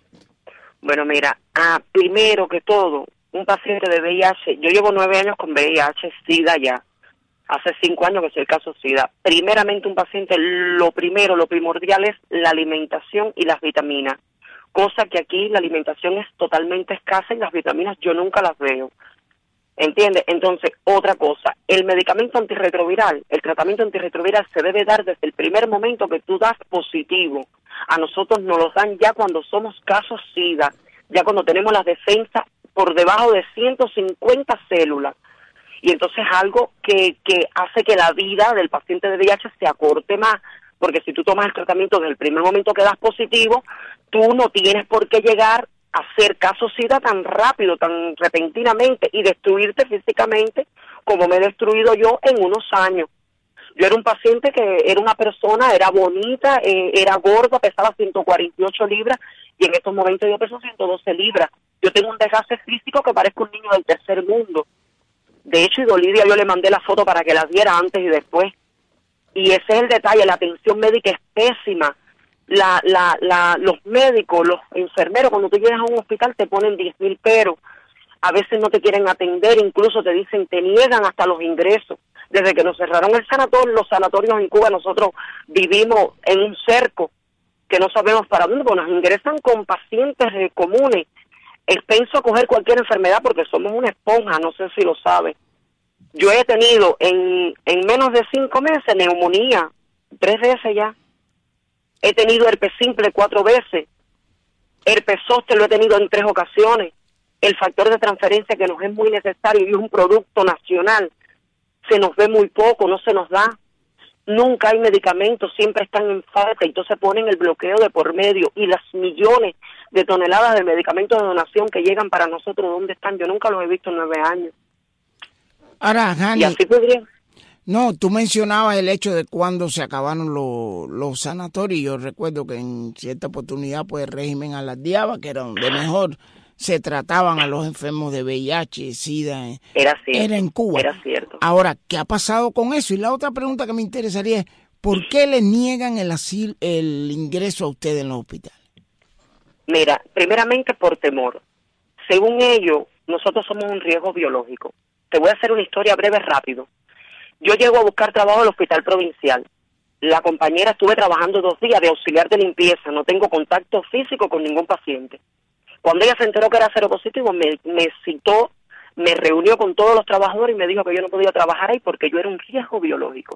Bueno, mira, ah, primero que todo, un paciente de V I H, yo llevo nueve años con V I H, SIDA ya. Hace cinco años que soy el caso SIDA. Primeramente un paciente, lo primero, lo primordial es la alimentación y las vitaminas. Cosa que aquí la alimentación es totalmente escasa y las vitaminas yo nunca las veo. ¿Entiendes? Entonces, otra cosa, el medicamento antirretroviral, el tratamiento antirretroviral se debe dar desde el primer momento que tú das positivo. A nosotros nos los dan ya cuando somos casos SIDA, ya cuando tenemos las defensas por debajo de ciento cincuenta células. Y entonces algo que, que hace que la vida del paciente de V I H se acorte más, porque si tú tomas el tratamiento desde el primer momento que das positivo, tú no tienes por qué llegar a hacer caso SIDA tan rápido, tan repentinamente y destruirte físicamente como me he destruido yo en unos años. Yo era un paciente que era una persona, era bonita, eh, era gorda, pesaba ciento cuarenta y ocho libras y en estos momentos yo peso ciento doce libras. Yo tengo un desgaste físico que parezco un niño del tercer mundo. De hecho, y Olivia yo le mandé la foto para que la viera antes y después. Y ese es el detalle, la atención médica es pésima. La, la, la, los médicos, los enfermeros, cuando tú llegas a un hospital te ponen diez mil peros. A veces no te quieren atender, incluso te dicen, te niegan hasta los ingresos. Desde que nos cerraron el sanatorio, los sanatorios en Cuba, nosotros vivimos en un cerco que no sabemos para dónde, porque nos ingresan con pacientes eh, comunes. Expenso a coger cualquier enfermedad porque somos una esponja, no sé si lo sabes. Yo he tenido en, en menos de cinco meses neumonía, tres veces ya. He tenido herpes simple cuatro veces. Herpes zóster lo he tenido en tres ocasiones. El factor de transferencia que nos es muy necesario y es un producto nacional, se nos ve muy poco, no se nos da. Nunca hay medicamentos, siempre están en falta, entonces ponen el bloqueo de por medio y las millones de toneladas de medicamentos de donación que llegan para nosotros, ¿dónde están? Yo nunca los he visto en nueve años. Ahora, Jani, y así podrían. No, tú mencionabas el hecho de cuando se acabaron los, los sanatorios. Yo recuerdo que en cierta oportunidad pues el régimen alardeaba que era donde mejor se trataban a los enfermos de V I H, SIDA. Era cierto. Era en Cuba. Era cierto. Ahora, ¿qué ha pasado con eso? Y la otra pregunta que me interesaría es, ¿por qué le niegan el asil, el ingreso a ustedes en los hospitales? Mira, primeramente por temor. Según ellos, nosotros somos un riesgo biológico. Te voy a hacer una historia breve rápido. Yo llego a buscar trabajo al hospital provincial. La compañera estuve trabajando dos días de auxiliar de limpieza, no tengo contacto físico con ningún paciente. Cuando ella se enteró que era cero positivo, me, me citó, me reunió con todos los trabajadores y me dijo que yo no podía trabajar ahí porque yo era un riesgo biológico.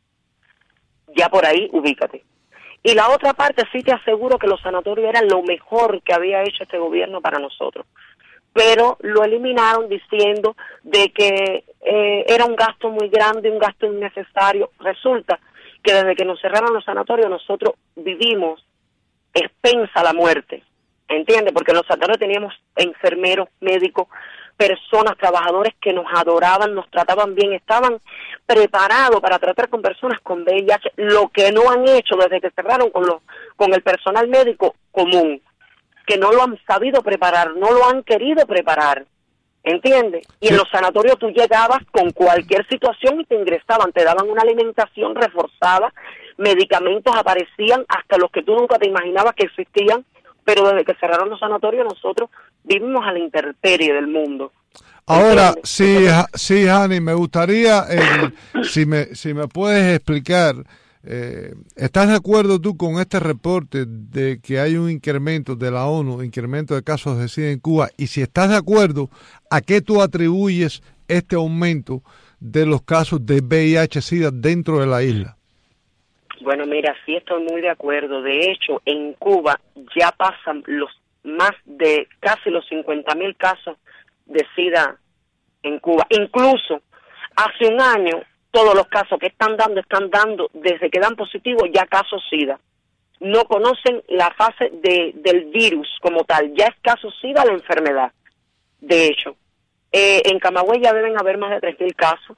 Ya por ahí, ubícate. Y la otra parte, sí te aseguro que los sanatorios eran lo mejor que había hecho este gobierno para nosotros. Pero lo eliminaron diciendo de que eh, era un gasto muy grande, un gasto innecesario. Resulta que desde que nos cerraron los sanatorios nosotros vivimos expensa la muerte, ¿entiendes? Porque en los sanatorios teníamos enfermeros, médicos, personas, trabajadores que nos adoraban, nos trataban bien, estaban preparados para tratar con personas con V I H, lo que no han hecho desde que cerraron con, los, con el personal médico común, que no lo han sabido preparar, no lo han querido preparar. ¿entiendes? Y en los sanatorios tú llegabas con cualquier situación y te ingresaban, te daban una alimentación reforzada, medicamentos aparecían, hasta los que tú nunca te imaginabas que existían, pero desde que cerraron los sanatorios nosotros vivimos a la intemperie del mundo. Ahora, sí, sí, Hani, me gustaría, el, si me si me puedes explicar, eh, ¿estás de acuerdo tú con este reporte de que hay un incremento de la ONU, incremento de casos de SIDA en Cuba? Y si estás de acuerdo, ¿a qué tú atribuyes este aumento de los casos de V I H SIDA dentro de la isla? Bueno, mira, sí estoy muy de acuerdo. De hecho, en Cuba ya pasan los más de casi los cincuenta mil casos de SIDA en Cuba. Incluso hace un año todos los casos que están dando, están dando desde que dan positivo ya casos SIDA. No conocen la fase de, del virus como tal, ya es caso SIDA la enfermedad. De hecho, eh, en Camagüey ya deben haber más de tres mil casos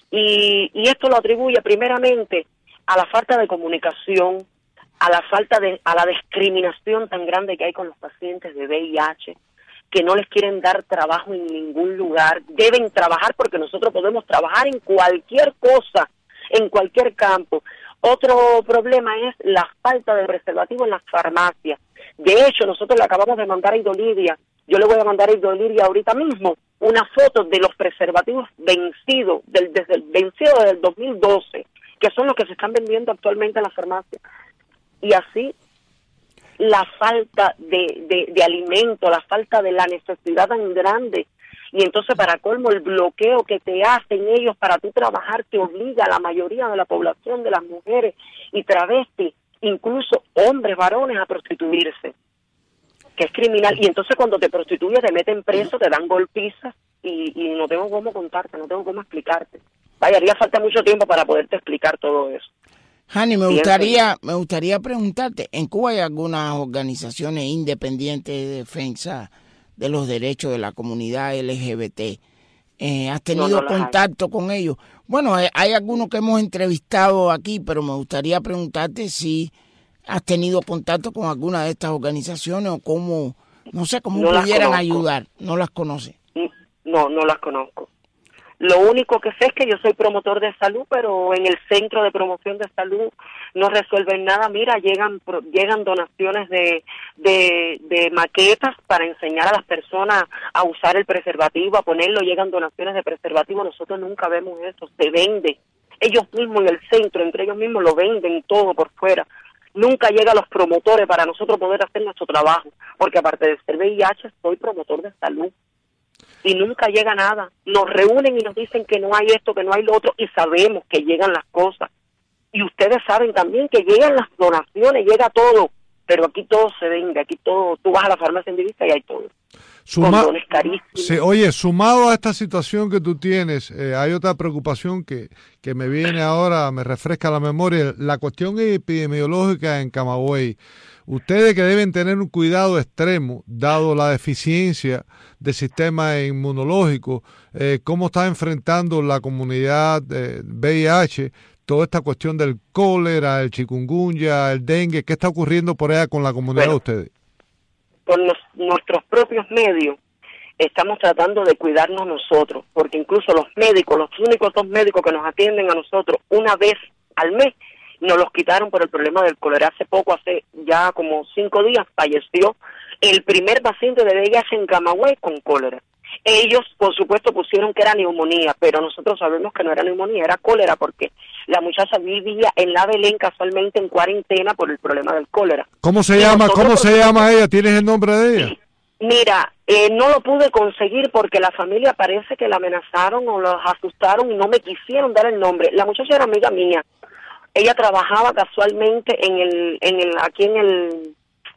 y, y esto lo atribuye primeramente a la falta de comunicación, a la falta de, a la discriminación tan grande que hay con los pacientes de V I H, que no les quieren dar trabajo en ningún lugar. Deben trabajar porque nosotros podemos trabajar en cualquier cosa, en cualquier campo. Otro problema es la falta de preservativo en las farmacias. De hecho, nosotros le acabamos de mandar a Idolidia, yo le voy a mandar a Idolidia ahorita mismo una foto de los preservativos vencidos, del, desde el vencido desde el dos mil doce, que son los que se están vendiendo actualmente en las farmacias. Y así la falta de, de, de alimento, la falta de la necesidad tan grande, y entonces para colmo el bloqueo que te hacen ellos para tú trabajar te obliga a la mayoría de la población, de las mujeres y travestis, incluso hombres, varones, a prostituirse, que es criminal. Y entonces cuando te prostituyes te meten preso, te dan golpizas y, y no tengo cómo contarte, no tengo cómo explicarte. Vaya, haría falta mucho tiempo para poderte explicar todo eso. Hani, me gustaría, me gustaría preguntarte, ¿en Cuba hay algunas organizaciones independientes de defensa de los derechos de la comunidad L G B T? Eh, ¿Has tenido no, no contacto hay. con ellos? Bueno, hay, hay algunos que hemos entrevistado aquí, pero me gustaría preguntarte si has tenido contacto con alguna de estas organizaciones o cómo, no sé, cómo no pudieran ayudar. ¿No las conoces? No, no las conozco. Lo único que sé es que yo soy promotor de salud, pero en el Centro de Promoción de Salud no resuelven nada. Mira, llegan llegan donaciones de, de, de maquetas para enseñar a las personas a usar el preservativo, a ponerlo. Llegan donaciones de preservativo. Nosotros nunca vemos eso. Se vende. Ellos mismos en el centro, entre ellos mismos lo venden todo por fuera. Nunca llegan los promotores para nosotros poder hacer nuestro trabajo, porque aparte de ser V I H, soy promotor de salud. Y nunca llega nada. Nos reúnen y nos dicen que no hay esto, que no hay lo otro, y sabemos que llegan las cosas. Y ustedes saben también que llegan las donaciones, llega todo, pero aquí todo se vende, aquí todo, tú vas a la farmacia en divisa y hay todo. Suma, sí, oye, sumado a esta situación que tú tienes, eh, hay otra preocupación que, que me viene ahora, me refresca la memoria, la cuestión epidemiológica en Camagüey. Ustedes que deben tener un cuidado extremo, dado la deficiencia del sistema inmunológico, eh, ¿cómo está enfrentando la comunidad eh, V I H toda esta cuestión del cólera, el chikungunya, el dengue? ¿Qué está ocurriendo por allá con la comunidad bueno, de ustedes? Con los, nuestros propios medios estamos tratando de cuidarnos nosotros, porque incluso los médicos, los únicos dos médicos que nos atienden a nosotros una vez al mes, nos los quitaron por el problema del cólera. Hace poco, hace ya como cinco días, falleció el primer paciente de V I H en Camagüey con cólera. Ellos, por supuesto, pusieron que era neumonía, pero nosotros sabemos que no era neumonía, era cólera, porque la muchacha vivía en la Belén casualmente en cuarentena por el problema del cólera. ¿Cómo se y llama? ¿Cómo se llama ella? ¿Tienes el nombre de ella? Mira, eh, no lo pude conseguir porque la familia parece que la amenazaron o los asustaron y no me quisieron dar el nombre. La muchacha era amiga mía. Ella trabajaba casualmente en el, en el, aquí en el,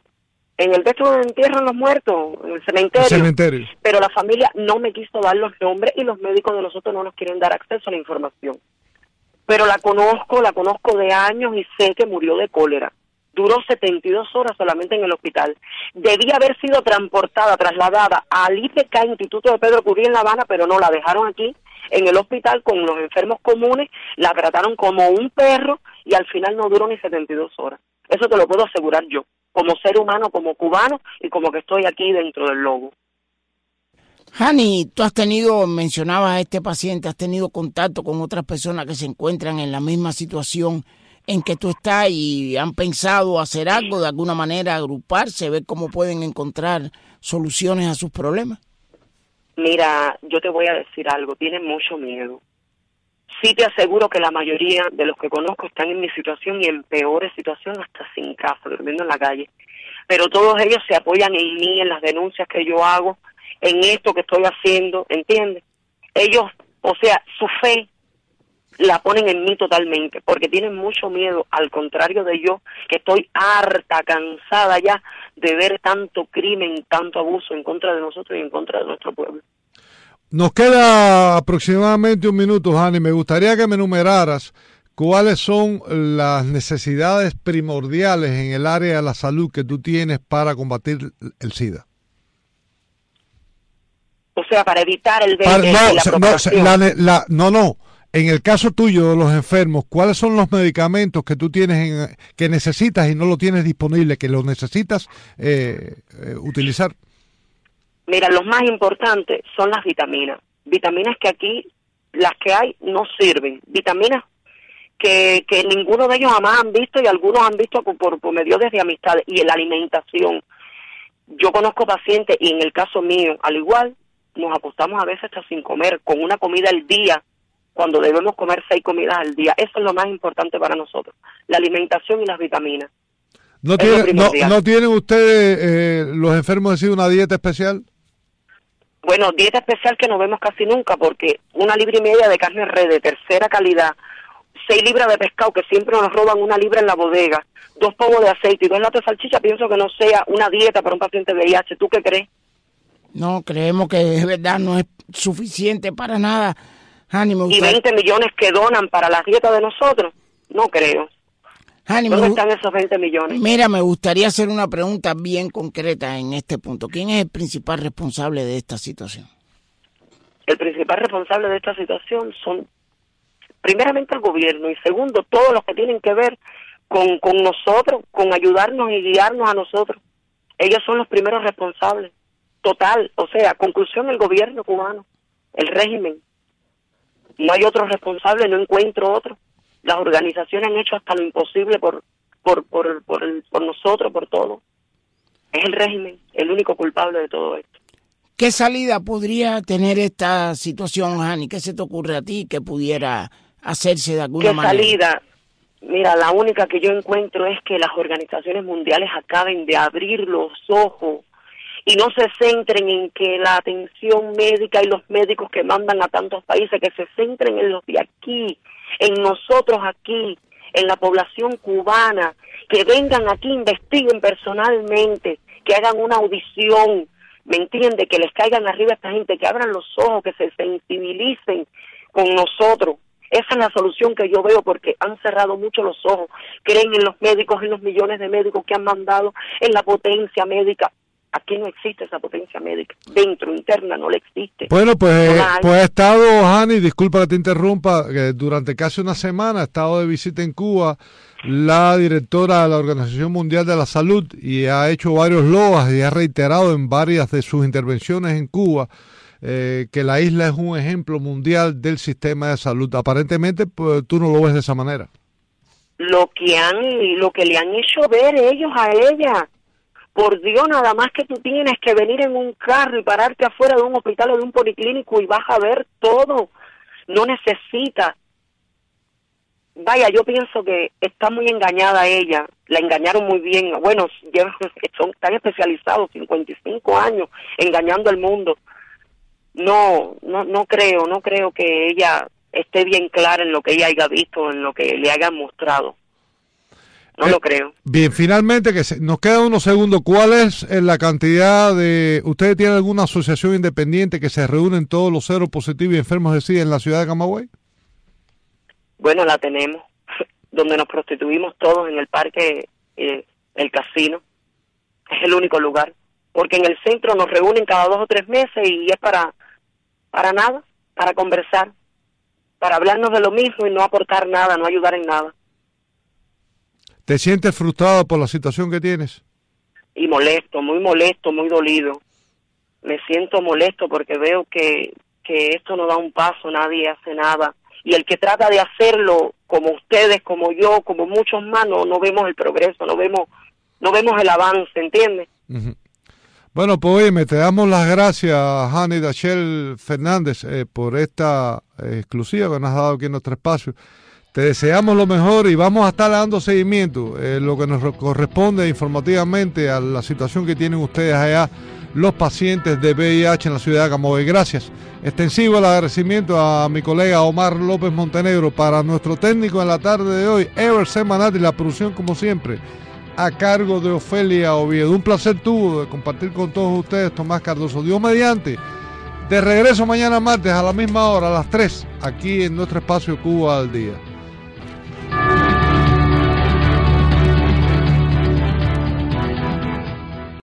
en el techo donde entierran los muertos, en el cementerio. el cementerio. Pero la familia no me quiso dar los nombres y los médicos de nosotros no nos quieren dar acceso a la información. Pero la conozco, la conozco de años y sé que murió de cólera. Duró setenta y dos horas solamente en el hospital. Debía haber sido transportada, trasladada al I P K, Instituto de Pedro Curí en La Habana, pero no, la dejaron aquí en el hospital con los enfermos comunes, la trataron como un perro y al final no duró ni setenta y dos horas. Eso te lo puedo asegurar yo, como ser humano, como cubano y como que estoy aquí dentro del logo. Hani, tú has tenido, mencionabas a este paciente, has tenido contacto con otras personas que se encuentran en la misma situación en que tú estás y han pensado hacer algo, de alguna manera agruparse, ver cómo pueden encontrar soluciones a sus problemas. Mira, yo te voy a decir algo, tienen mucho miedo. Sí te aseguro que la mayoría de los que conozco están en mi situación y en peores situaciones, hasta sin casa, durmiendo en la calle. Pero todos ellos se apoyan en mí, en las denuncias que yo hago, en esto que estoy haciendo, ¿entiendes? Ellos, o sea, su fe la ponen en mí totalmente, porque tienen mucho miedo, al contrario de yo, que estoy harta, cansada ya de ver tanto crimen, tanto abuso en contra de nosotros y en contra de nuestro pueblo. Nos queda aproximadamente un minuto, Hani. Me gustaría que me enumeraras cuáles son las necesidades primordiales en el área de la salud que tú tienes para combatir el SIDA. O sea, para evitar el, Para, el, no, la propagación. No, la, la, no, no. En el caso tuyo de los enfermos, ¿cuáles son los medicamentos que tú tienes en, que necesitas y no lo tienes disponible, que los necesitas eh, eh, utilizar? Mira, los más importantes son las vitaminas. Vitaminas que aquí, las que hay, no sirven. Vitaminas que, que ninguno de ellos jamás han visto y algunos han visto por, por, por medio de amistades. Y en la alimentación. Yo conozco pacientes y en el caso mío, al igual, nos acostamos a veces hasta sin comer, con una comida al día, cuando debemos comer seis comidas al día. Eso es lo más importante para nosotros, la alimentación y las vitaminas. ¿No, tiene, no, ¿no tienen ustedes, eh, los enfermos, decir una dieta especial? Bueno, dieta especial que no vemos casi nunca, porque una libra y media de carne red de tercera calidad, seis libras de pescado, que siempre nos roban una libra en la bodega, dos pomos de aceite y dos latas de salchicha, pienso que no sea una dieta para un paciente de V I H. ¿Tú qué crees? No, creemos que de verdad no es suficiente para nada. Hani, me ¿Y veinte millones que donan para la dieta de nosotros? No creo. Hani, ¿Dónde me... están esos veinte millones? Mira, me gustaría hacer una pregunta bien concreta en este punto. ¿Quién es el principal responsable de esta situación? El principal responsable de esta situación son, primeramente, el gobierno, y segundo, todos los que tienen que ver con, con nosotros, con ayudarnos y guiarnos a nosotros. Ellos son los primeros responsables. Total, o sea, conclusión, el gobierno cubano, el régimen. No hay otro responsable, no encuentro otro. Las organizaciones han hecho hasta lo imposible por por por por, el, por nosotros, por todo. Es el régimen el único culpable de todo esto. ¿Qué salida podría tener esta situación, Hani? ¿Qué se te ocurre a ti que pudiera hacerse de alguna ¿Qué manera? ¿Qué salida? Mira, la única que yo encuentro es que las organizaciones mundiales acaben de abrir los ojos y no se centren en que la atención médica y los médicos que mandan a tantos países, que se centren en los de aquí, en nosotros aquí, en la población cubana, que vengan aquí, investiguen personalmente, que hagan una audición, ¿me entiende? Que les caigan arriba a esta gente, que abran los ojos, que se sensibilicen con nosotros. Esa es la solución que yo veo, porque han cerrado mucho los ojos, creen en los médicos, en los millones de médicos que han mandado, en la potencia médica. Aquí no existe esa potencia médica, dentro, interna, no le existe. Bueno, pues, no pues ha estado, Hani, disculpa que te interrumpa, que durante casi una semana ha estado de visita en Cuba la directora de la Organización Mundial de la Salud y ha hecho varios loas y ha reiterado en varias de sus intervenciones en Cuba eh, que la isla es un ejemplo mundial del sistema de salud. Aparentemente, pues tú no lo ves de esa manera. Lo que han, lo que le han hecho ver ellos a ella. Por Dios, nada más que tú tienes que venir en un carro y pararte afuera de un hospital o de un policlínico y vas a ver todo. No necesitas. Vaya, yo pienso que está muy engañada ella. La engañaron muy bien. Bueno, son tan especializados, cincuenta y cinco años, engañando al mundo. No, no, no creo, no creo que ella esté bien clara en lo que ella haya visto, en lo que le hayan mostrado. No eh, lo creo. Bien, finalmente, que se, nos quedan unos segundos. ¿Cuál es la cantidad de... ¿Ustedes tienen alguna asociación independiente que se reúnen todos los ceros positivos y enfermos de SIDA en la ciudad de Camagüey? Bueno, la tenemos, donde nos prostituimos todos en el parque, eh, el casino. Es el único lugar. Porque en el centro nos reúnen cada dos o tres meses y es para, para nada, para conversar, para hablarnos de lo mismo y no aportar nada, no ayudar en nada. ¿Te sientes frustrado por la situación que tienes? Y molesto, muy molesto, muy dolido. me siento molesto porque veo que, que esto no da un paso, nadie hace nada. Y el que trata de hacerlo, como ustedes, como yo, como muchos más, no, no vemos el progreso, no vemos, no vemos el avance, ¿entiendes? Uh-huh. Bueno, pues oye, te damos las gracias, Hani Dachel Fernández, eh, por esta eh, exclusiva que nos has dado aquí en nuestro espacio. Te deseamos lo mejor y vamos a estar dando seguimiento, eh, lo que nos corresponde informativamente a la situación que tienen ustedes allá, los pacientes de V I H en la ciudad de Camagüey. Gracias. Extensivo el agradecimiento a mi colega Omar López Montenegro, para nuestro técnico en la tarde de hoy, Ever Semanati, la producción como siempre a cargo de Ofelia Oviedo. Un placer tuvo de compartir con todos ustedes, Tomás Cardoso. Dios mediante, de regreso mañana martes a la misma hora, a las tres, aquí en nuestro espacio Cuba al Día.